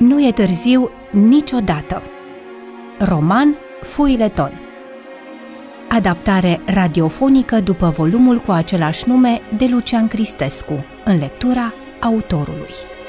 Nu e târziu niciodată. Roman Feuilleton. Adaptare radiofonică după volumul cu același nume de Lucian Cristescu, în lectura autorului.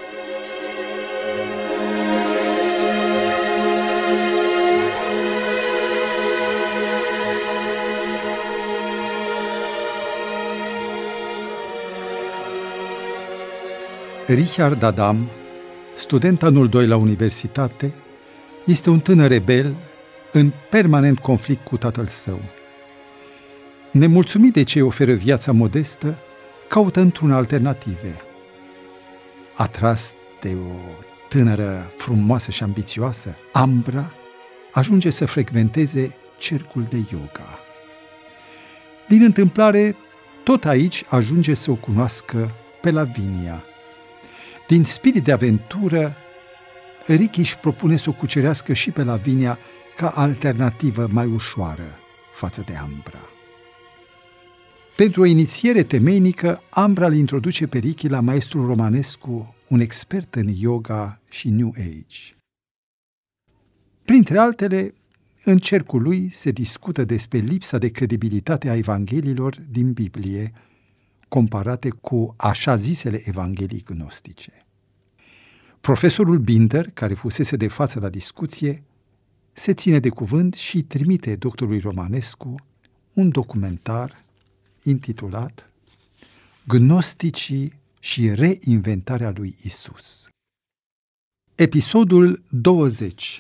Richard Adam, student anul 2 la universitate, este un tânăr rebel în permanent conflict cu tatăl său. Nemulțumit de ce îi oferă viața modestă, caută într-una alternative. Atras de o tânără frumoasă și ambițioasă, Ambra ajunge să frecventeze cercul de yoga. Din întâmplare, tot aici ajunge să o cunoască pe Lavinia. Din spirit de aventură, Ricky își propune să o cucerească și pe Lavinia ca alternativă mai ușoară față de Ambra. Pentru o inițiere temeinică, Ambra îl introduce pe Ricky la maestrul Romanescu, un expert în yoga și New Age. Printre altele, în cercul lui se discută despre lipsa de credibilitate a evangheliilor din Biblie, comparate cu așa zisele evanghelii gnostice. Profesorul Binder, care fusese de față la discuție, se ține de cuvânt și trimite doctorului Romanescu un documentar intitulat Gnosticii și reinventarea lui Isus. Episodul 20.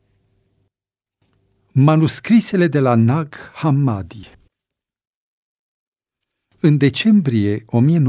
Manuscrisele de la Nag Hammadi. În decembrie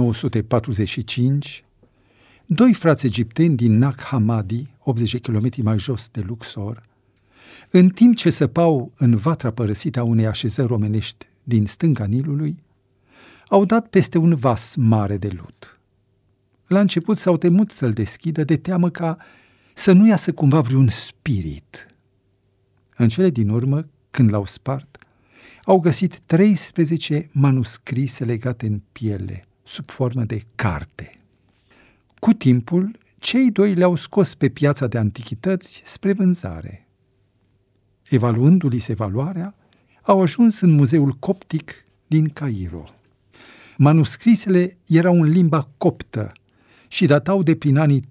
1945, doi frați egipteni din Nag Hammadi, 80 km mai jos de Luxor, în timp ce săpau în vatra părăsită a unei așezări romenești din stânga Nilului, au dat peste un vas mare de lut. La început s-au temut să-l deschidă de teamă ca să nu iasă cumva vreun spirit. În cele din urmă, când l-au spart, au găsit 13 manuscrise legate în piele, sub formă de carte. Cu timpul, cei doi le-au scos pe piața de antichități spre vânzare. Evaluându-li se valoarea, au ajuns în muzeul coptic din Cairo. Manuscrisele erau în limba coptă și datau de prin anii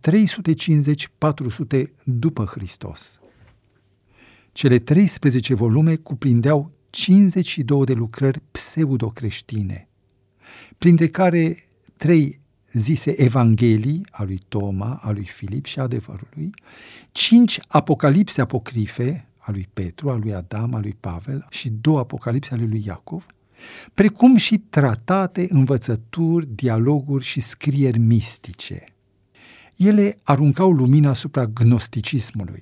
350-400 după Hristos. Cele 13 volume cuprindeau 52 de lucrări pseudo-creștine, printre care 3 zise Evanghelii, a lui Toma, a lui Filip și a adevărului, 5 apocalipse apocrife, a lui Petru, a lui Adam, a lui Pavel și 2 apocalipse ale lui Iacov, precum și tratate, învățături, dialoguri și scrieri mistice. Ele aruncau lumina asupra gnosticismului.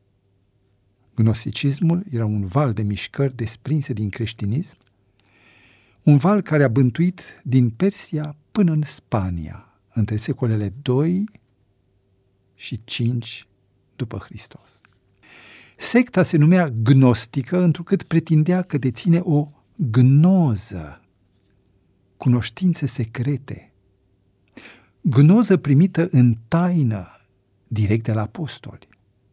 Gnosticismul era un val de mișcări desprinse din creștinism, un val care a bântuit din Persia până în Spania, între secolele 2 și 5 după Hristos. Secta se numea gnostică întrucât pretindea că deține o gnoză, cunoștințe secrete, gnoză primită în taină, direct de la apostoli.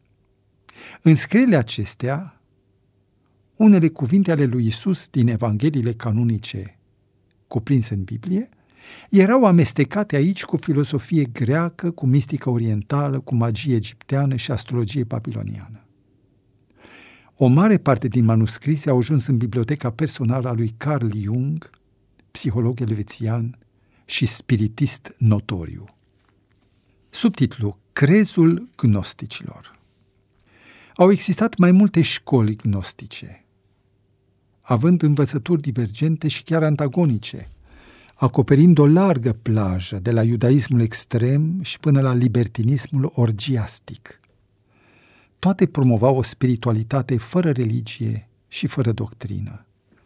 În scrierile acestea, unele cuvinte ale lui Isus din evangheliile canonice cuprinse în Biblie erau amestecate aici cu filosofie greacă, cu mistică orientală, cu magie egipteană și astrologie babiloniană. O mare parte din manuscrise au ajuns în biblioteca personală a lui Carl Jung, psiholog elvețian și spiritist notoriu. Subtitlu: Crezul gnosticilor. Au existat mai multe școli gnostice, având învățături divergente și chiar antagonice, acoperind o largă plajă de la iudaismul extrem și până la libertinismul orgiastic. Toate promovau o spiritualitate fără religie și fără doctrină.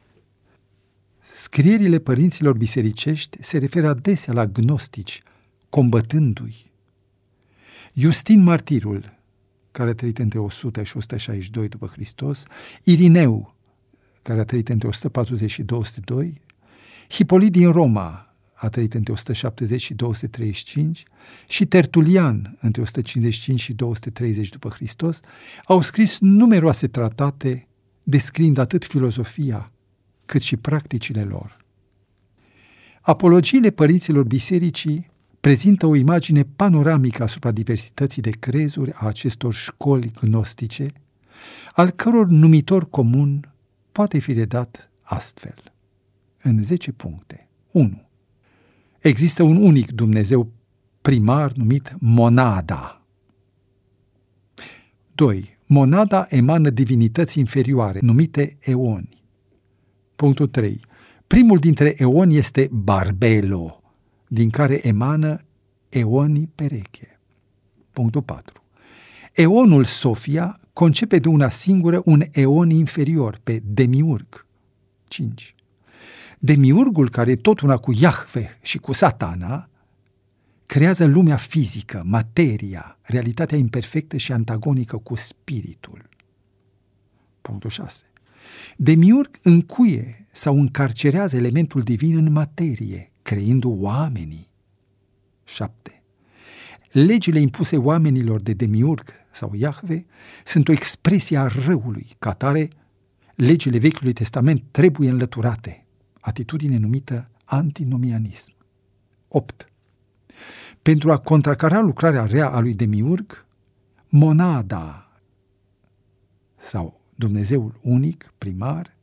Scrierile părinților bisericești se referă adesea la gnostici, combătându-i. Justin Martirul, care a trăit între 100 și 162 după Hristos, Irineu, care a trăit între 140 și 202, Hipolit din Roma, a trăit între 170 și 235, și Tertulian, între 155 și 230 după Hristos, au scris numeroase tratate descriind atât filozofia cât și practicile lor. Apologiile părinților bisericii prezintă o imagine panoramică asupra diversității de crezuri a acestor școli gnostice, al căror numitor comun poate fi redat astfel, în 10 puncte. 1. Există un unic Dumnezeu primar numit Monada. 2. Monada emană divinități inferioare, numite eoni. Punctul 3. Primul dintre eoni este Barbelo, din care emană eonii pereche. Punctul 4. Eonul Sofia concepe de una singură un eon inferior, pe Demiurg. 5. Demiurgul, care e tot una cu Iahve și cu Satana, creează lumea fizică, materia, realitatea imperfectă și antagonică cu spiritul. Punctul 6. Demiurg încuie sau încarcerează elementul divin în materie, creând oamenii. 7. Legile impuse oamenilor de Demiurg sau Iahve sunt o expresie a răului, ca atare, legile Vechiului Testament trebuie înlăturate, atitudine numită antinomianism. 8. Pentru a contracara lucrarea rea a lui Demiurg, Monada sau Dumnezeul unic, primar,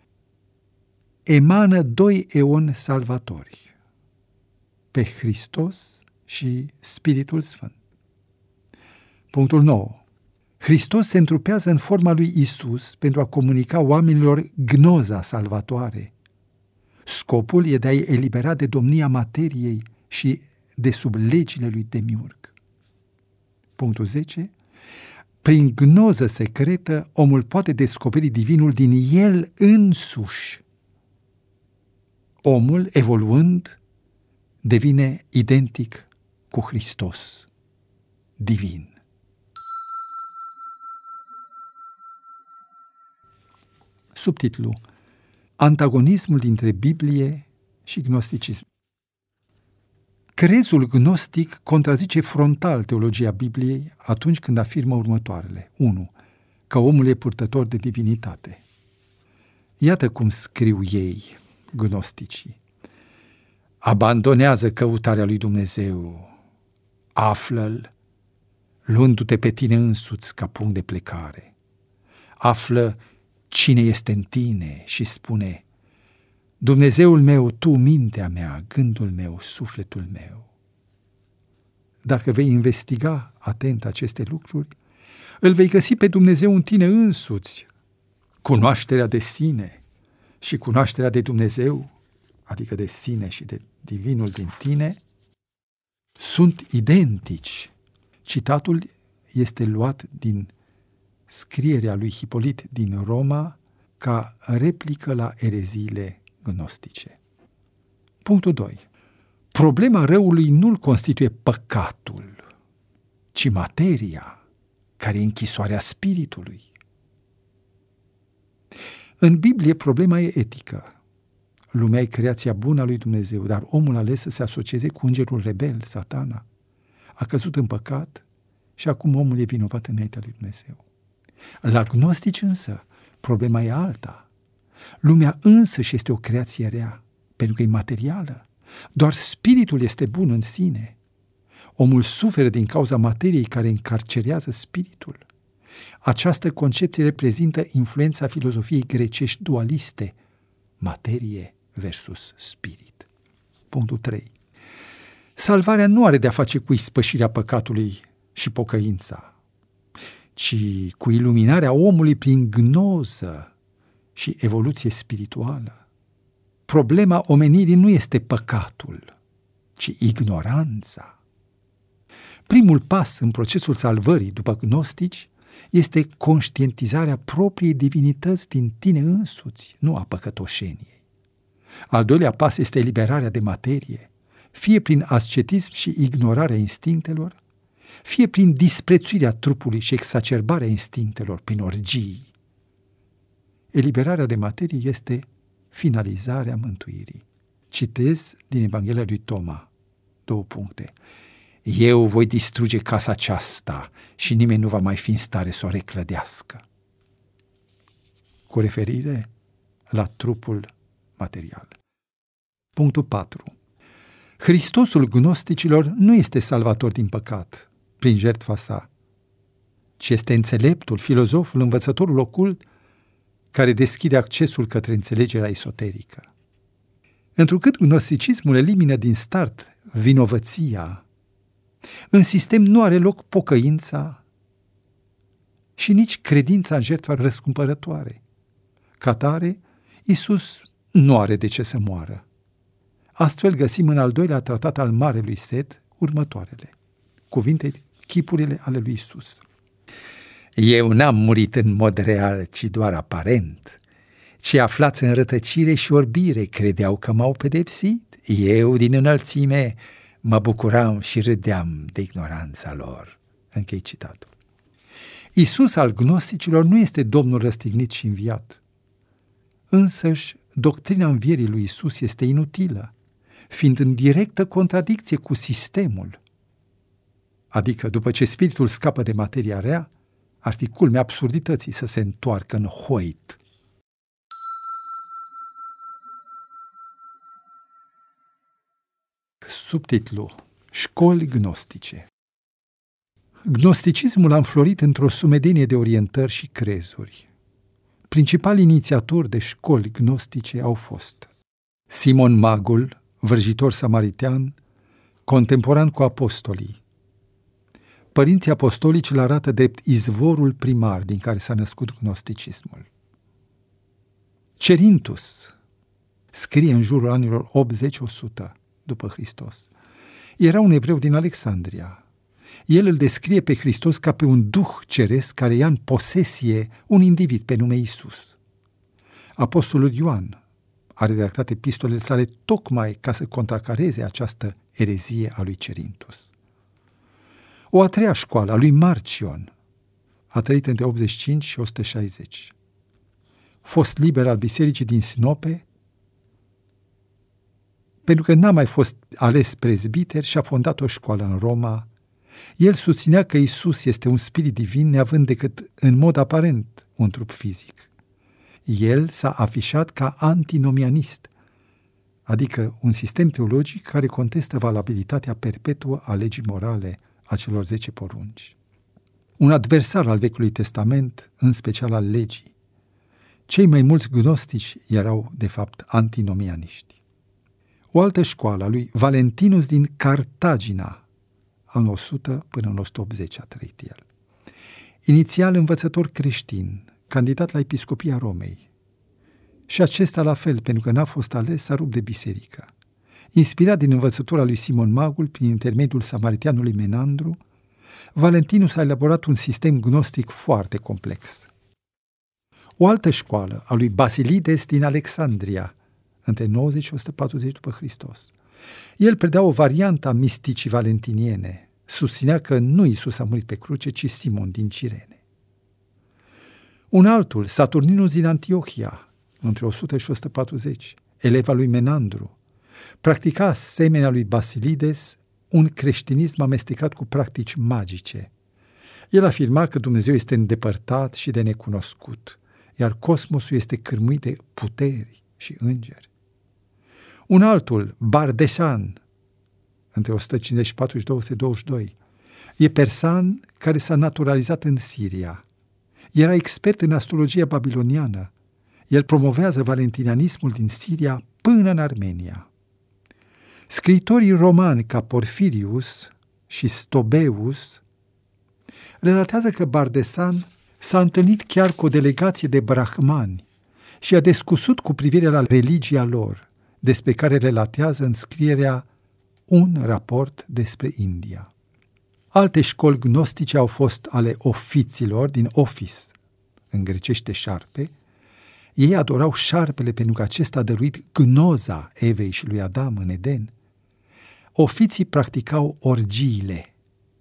emană 2 eoni salvatori, pe Hristos și Spiritul Sfânt. Punctul 9. Hristos se întrupează în forma lui Isus pentru a comunica oamenilor gnoza salvatoare. Scopul e de a-i elibera de domnia materiei și de sub legile lui Demiurg. Punctul 10. Prin gnoză secretă, omul poate descoperi divinul din el însuși. Omul, evoluând, devine identic cu Hristos, divin. Subtitlu: Antagonismul dintre Biblie și gnosticism. Crezul gnostic contrazice frontal teologia Bibliei atunci când afirmă următoarele. 1. Că omul e purtător de divinitate. Iată cum scriu ei, gnosticii. Abandonează căutarea lui Dumnezeu, află-l, luându-te pe tine însuți ca punct de plecare. Află cine este în tine și spune: Dumnezeul meu, tu, mintea mea, gândul meu, sufletul meu. Dacă vei investiga atent aceste lucruri, îl vei găsi pe Dumnezeu în tine însuți. Cunoașterea de sine și cunoașterea de Dumnezeu, adică de sine și de divinul din tine, sunt identici. Citatul este luat din scrierea lui Hipolit din Roma ca replică la ereziile gnostice. Punctul 2. Problema răului nu-l constituie păcatul, ci materia, care e închisoarea spiritului. În Biblie problema e etică. Lumea e creația bună a lui Dumnezeu, dar omul a ales să se asocieze cu îngerul rebel, Satana. A căzut în păcat și acum omul e vinovat înaintea lui Dumnezeu. La gnostici însă, problema e alta. Lumea însăși este o creație rea, pentru că e materială. Doar spiritul este bun în sine. Omul suferă din cauza materiei care încarcerează spiritul. Această concepție reprezintă influența filozofiei grecești dualiste, materie versus spirit. Punctul 3. Salvarea nu are de-a face cu ispășirea păcatului și pocăința, ci cu iluminarea omului prin gnoză și evoluție spirituală. Problema omenirii nu este păcatul, ci ignoranța. Primul pas în procesul salvării, după gnostici, este conștientizarea propriei divinități din tine însuți, nu a păcătoșeniei. Al doilea pas este eliberarea de materie, fie prin ascetism și ignorarea instinctelor, fie prin disprețuirea trupului și exacerbarea instinctelor prin orgii. Eliberarea de materie este finalizarea mântuirii. Citez din Evanghelia lui Toma, 2 puncte. Eu voi distruge casa aceasta și nimeni nu va mai fi în stare să o reclădească. Cu referire la trupul material. Punctul 4. Hristosul gnosticilor nu este salvator din păcat, prin jertfa sa, ci este înțeleptul, filozoful, învățătorul ocult, care deschide accesul către înțelegerea esoterică. Întrucât gnosticismul elimină din start vinovăția, în sistem nu are loc pocăința și nici credința în jertfa răscumpărătoare. Ca tare, Iisus nu are de ce să moară. Astfel găsim în al doilea tratat al Marelui Set următoarele cuvinte, chipurile ale lui Iisus. Eu n-am murit în mod real, ci doar aparent. Cei aflați în rătăcire și orbire credeau că m-au pedepsit. Eu, din înălțime, mă bucuram și râdeam de ignoranța lor. Închei citatul. Iisus al gnosticilor nu este Domnul răstignit și înviat. Însăși, doctrina învierii lui Iisus este inutilă, fiind în directă contradicție cu sistemul. Adică, după ce spiritul scapă de materia rea, ar fi culmea absurdității să se întoarcă în hoit. Subtitlu: Școli gnostice. Gnosticismul a înflorit într-o sumedenie de orientări și crezuri. Principalii inițiatori de școli gnostice au fost Simon Magul, vrăjitor samaritean, contemporan cu apostolii. Părinții apostolici îl arată drept izvorul primar din care s-a născut gnosticismul. Cerintus scrie în jurul anilor 80-100 după Hristos. Era un evreu din Alexandria. El îl descrie pe Hristos ca pe un duh ceresc care ia în posesie un individ pe nume Iisus. Apostolul Ioan a redactat epistolele sale tocmai ca să contracareze această erezie a lui Cerintus. O a treia școală, a lui Marcion, a trăit între 85 și 160. Fost liber al bisericii din Sinope, pentru că n-a mai fost ales prezbiter și a fondat o școală în Roma. El susținea că Iisus este un spirit divin, neavând decât în mod aparent un trup fizic. El s-a afișat ca antinomianist, adică un sistem teologic care contestă valabilitatea perpetuă a legii morale a celor 10 porunci. Un adversar al Vechiului Testament, în special al legii. Cei mai mulți gnostici erau, de fapt, antinomianiști. O altă școală a lui Valentinus din Cartagina, anul 100 până în 180 a trăit el. Inițial învățător creștin, candidat la episcopia Romei. Și acesta la fel, pentru că n-a fost ales, s-a rupt de biserică. Inspirat din învățătura lui Simon Magul prin intermediul samariteanului Menandru, Valentinus a elaborat un sistem gnostic foarte complex. O altă școală a lui Basilides din Alexandria, între 90 și 140 după Hristos. El predea o variantă a misticii valentiniene, susținea că nu Iisus a murit pe cruce, ci Simon din Cirene. Un altul, Saturninus din Antiohia, între 100 și 140, eleva lui Menandru, practica, asemenea lui Basilides, un creștinism amestecat cu practici magice. El afirma că Dumnezeu este îndepărtat și de necunoscut, iar cosmosul este cârmuit de puteri și îngeri. Un altul, Bardesan, între 154 și 222, e persan care s-a naturalizat în Siria. Era expert în astrologia babiloniană. El promovează valentinianismul din Siria până în Armenia. Scriitorii romani ca Porfirius și Stobeus relatează că Bardesan s-a întâlnit chiar cu o delegație de brahmani și a discutat cu privire la religia lor, despre care relatează în scrierea Un raport despre India. Alte școli gnostice au fost ale ofiților din Ofis, în grecește șarpe. Ei adorau șarpele pentru că acesta a dăruit gnoza Evei și lui Adam în Eden. Ofiții practicau orgiile.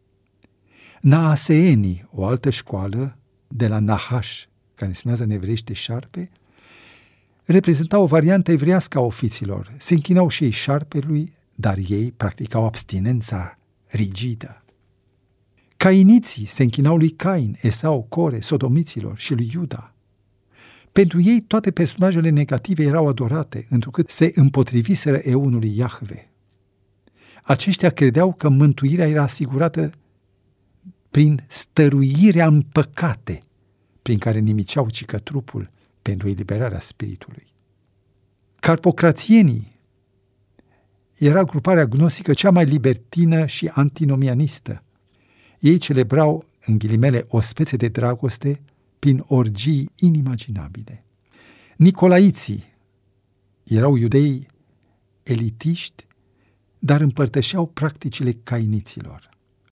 Naaseenii, o altă școală de la Nahash, care se numează în evreiește șarpe, reprezenta o variantă evreiască a ofiților. Se închinau și ei șarpelui, dar ei practicau abstinența rigidă. Cainiții se închinau lui Cain, Esau, Core, sodomiților și lui Iuda. Pentru ei toate personajele negative erau adorate, întrucât se împotriviseră eunului Iahve. Aceștia credeau că mântuirea era asigurată prin stăruirea în păcate, prin care nimiceau cică trupul pentru eliberarea spiritului. Carpocrațienii era gruparea gnostică cea mai libertină și antinomianistă. Ei celebrau, în ghilimele, o spețe de dragoste prin orgii inimaginabile. Nicolaiții erau iudei elitiști, dar împărtășeau practicile cainiților.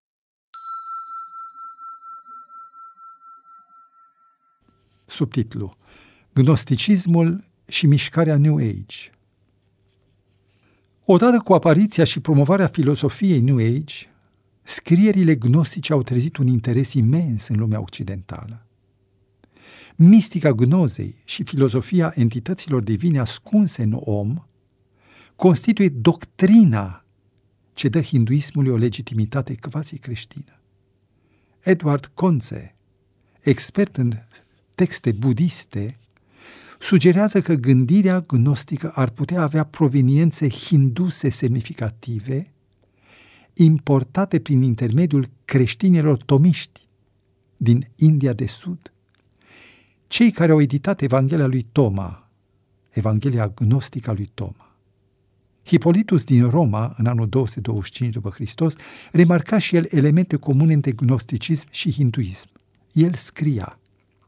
Subtitlu: Gnosticismul și mișcarea New Age. Odată cu apariția și promovarea filosofiei New Age, scrierile gnostice au trezit un interes imens în lumea occidentală. Mistica gnozei și filozofia entităților divine ascunse în om constituie doctrina ce dă hinduismului o legitimitate quasi-creștină. Edward Conze, expert în texte budiste, sugerează că gândirea gnostică ar putea avea proveniențe hinduse semnificative, importate prin intermediul creștinilor tomiști din India de Sud, cei care au editat Evanghelia lui Toma, Evanghelia gnostică a lui Toma. Hipolitus din Roma, în anul 225 după Hristos, remarca și el elemente comune între gnosticism și hinduism. El scria: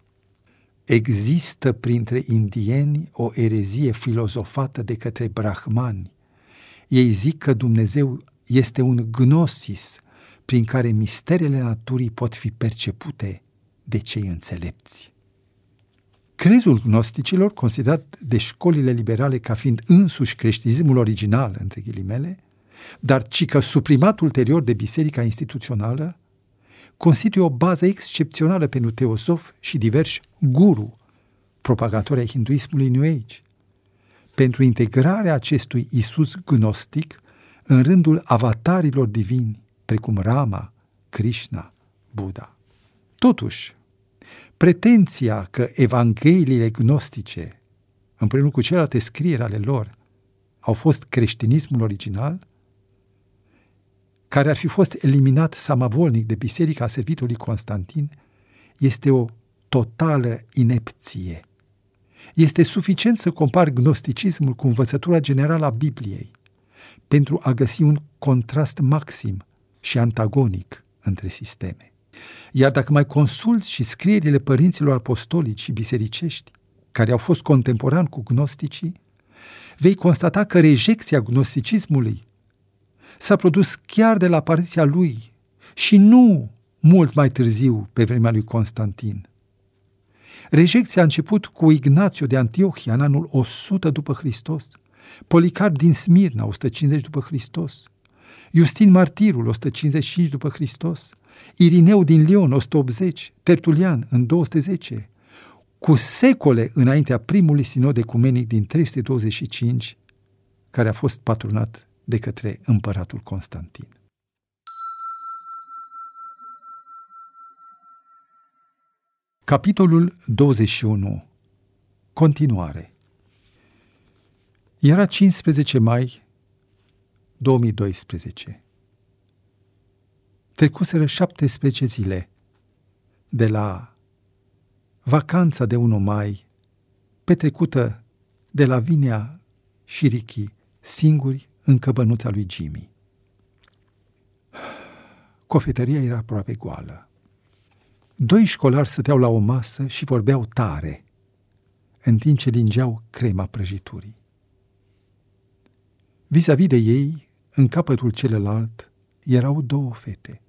există printre indieni o erezie filozofată de către brahmani. Ei zic că Dumnezeu este un gnosis prin care misterele naturii pot fi percepute de cei înțelepți. Crezul gnosticilor, considerat de școlile liberale ca fiind însuși creștinismul original, între ghilimele, dar cică suprimat ulterior de biserica instituțională, constituie o bază excepțională pentru teosofi și diversi guru, propagatori ai hinduismului New Age, pentru integrarea acestui Isus gnostic în rândul avatarilor divini, precum Rama, Krishna, Buddha. Totuși, pretenția că evangheliile gnostice, împreună cu celelalte scrieri ale lor, au fost creștinismul original, care ar fi fost eliminat samavolnic de biserica servitului Constantin, este o totală inepție. Este suficient să compari gnosticismul cu învățătura generală a Bibliei pentru a găsi un contrast maxim și antagonic între sisteme. Iar dacă mai consulți și scrierile părinților apostolici și bisericești, care au fost contemporani cu gnosticii, vei constata că rejecția gnosticismului s-a produs chiar de la apariția lui și nu mult mai târziu, pe vremea lui Constantin. Rejecția a început cu Ignațiu de Antiohia în anul 100 după Hristos, Policarp din Smirna, 150 după Hristos, Iustin Martirul, 155 după Hristos, Irineu din Lion, 180, Tertulian, în 210, cu secole înaintea primului sinod ecumenic din 325, care a fost patronat de către împăratul Constantin. Capitolul 21. Continuare. Era 15 mai 2012. Trecuseră 17 zile de la vacanța de 1 mai, petrecută de Lavinia și Ricky, singuri în căbănuța lui Jimmy. Cofetăria era aproape goală. 2 școlari stăteau la o masă și vorbeau tare, în timp ce lingeau crema prăjiturii. Vis-a-vis de ei, în capătul celălalt, erau 2 fete.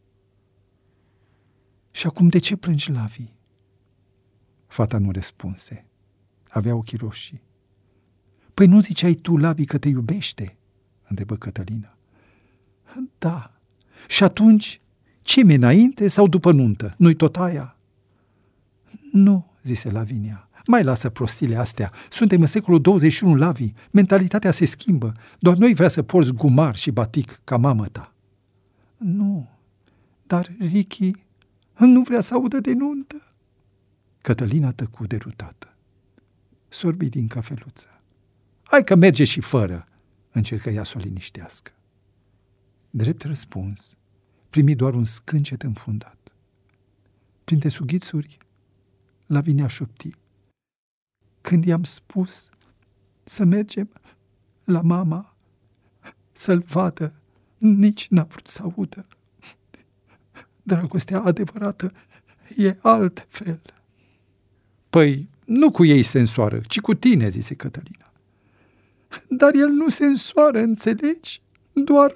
Și acum de ce plângi, Lavi? Fata nu răspunse. Avea ochii roșii. Păi nu ziceai tu, Lavi, că te iubește? Întrebă Cătălina. Da. Și atunci, ce-mi înainte sau după nuntă? Nu-i tot aia? Nu, zise Lavinia. Mai lasă prostile astea. Suntem în secolul 21, Lavi. Mentalitatea se schimbă. Doar noi vrea să porți gumar și batic ca mamă ta. Nu, dar Ricky nu vrea să audă de nuntă. Cătălina tăcu derutată. Sorbi din cafeluță. Hai că merge și fără, încercă ea să o liniștească. Drept răspuns, primi doar un scâncet înfundat. Printre sughițuri, Lavinia șopti. Când i-am spus să mergem la mama, să-l vadă, nici n-a vrut să audă. Dragostea adevărată e altfel. Păi, nu cu ei se însoară, ci cu tine, zise Cătălina. Dar el nu se însoară, înțelegi? Doar...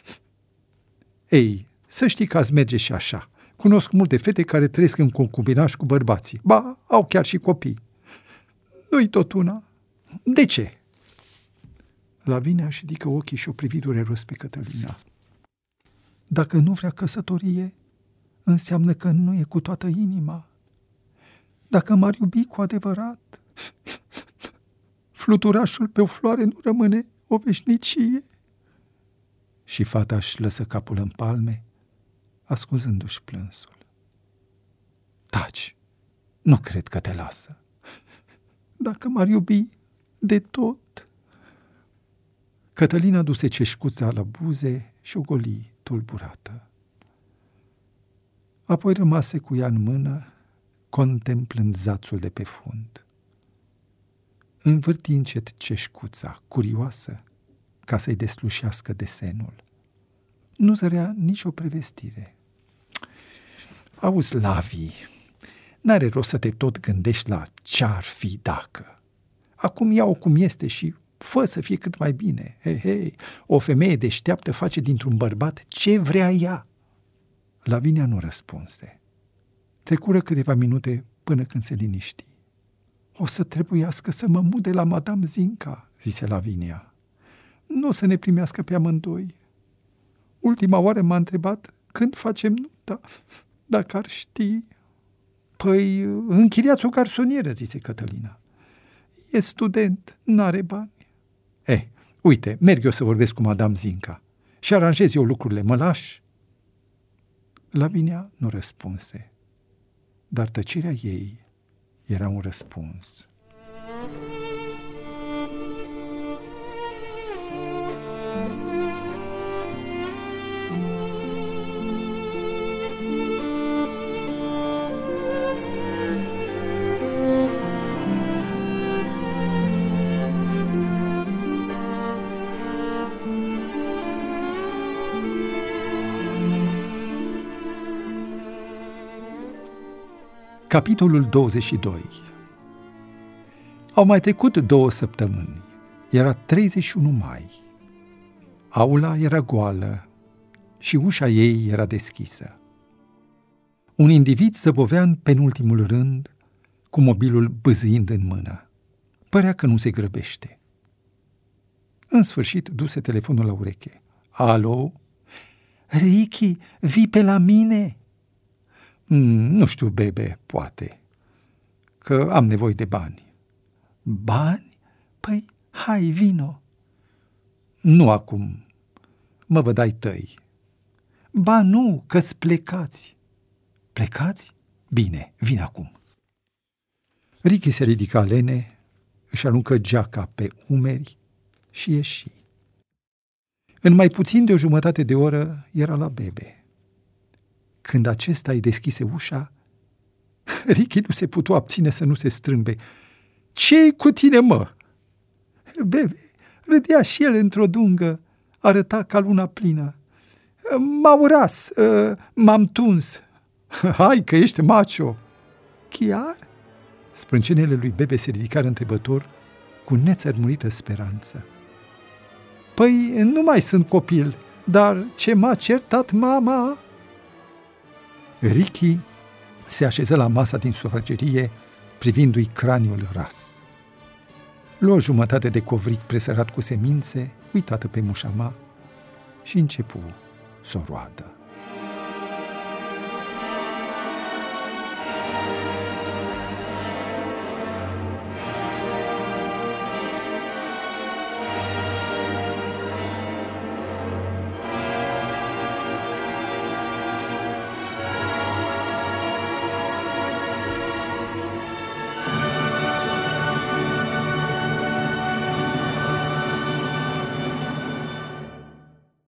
Ei, să știi că azi merge și așa. Cunosc multe fete care trăiesc în concubinaj cu bărbații. Ba, au chiar și copii. Nu-i tot una. De ce? Lavinia își ridică ochii și o privi dureros pe Cătălina. Dacă nu vrea căsătorie, înseamnă că nu e cu toată inima. Dacă m-ar iubi cu adevărat, fluturașul pe o floare nu rămâne o veșnicie. Și fata își lăsă capul în palme, ascunzându-și plânsul. Taci, nu cred că te lasă. Dacă m-ar iubi de tot. Cătălina duse ceșcuța la buze și o goli tulburată. Apoi rămase cu ea în mână, contemplând zațul de pe fund. Învârti încet ceșcuța, curioasă, ca să-i deslușească desenul. Nu zărea nicio prevestire. Auzi, Lavi, n-are rost să te tot gândești la ce-ar fi dacă. Acum ia-o cum este și fă să fie cât mai bine. Hei, o femeie deșteaptă face dintr-un bărbat ce vrea ea. Lavinia nu răspunse. Trecură câteva minute până când se liniști. O să trebuiască să mă mut de la Madame Zinca, zise Lavinia. Nu o să ne primească pe amândoi. Ultima oară m-a întrebat când facem nunta, dacă ar ști. Păi, închiriați o garsonieră, zise Cătălina. E student, n-are bani. Uite, merg eu să vorbesc cu Madame Zinca și aranjez eu lucrurile, mă lași? Lavinia nu răspunse, dar tăcerea ei era un răspuns. Capitolul 22. Au mai trecut 2 săptămâni. Era 31 mai. Aula era goală și ușa ei era deschisă. Un individ zăbovea în penultimul rând, cu mobilul bâzâind în mână. Părea că nu se grăbește. În sfârșit, duse telefonul la ureche. Alo? Ricky, vii pe la mine? Nu știu, bebe, poate, că am nevoie de bani. Bani? Păi, hai, vino. Nu acum, mă văd ai tăi. Ba nu, că-s plecați. Plecați? Bine, vin acum. Ricky se ridica lene, își aruncă geaca pe umeri și ieși. În mai puțin de o jumătate de oră era la bebe. Când acesta îi deschise ușa, Ricky nu se putu abține să nu se strâmbe. Ce-i cu tine, mă? Bebe râdea și el într-o dungă, arăta ca luna plină. M-a uras, m-am tuns. Hai că ești macho. Chiar? Sprâncenele lui Bebe se ridicară întrebător cu nețărmurită speranță. Păi nu mai sunt copil, dar ce m-a certat mama? Ricky se așeză la masa din sufragerie, privindu-i craniul ras. Luă jumătate de covric presărat cu semințe, uitată pe mușama, și începu să o roadă.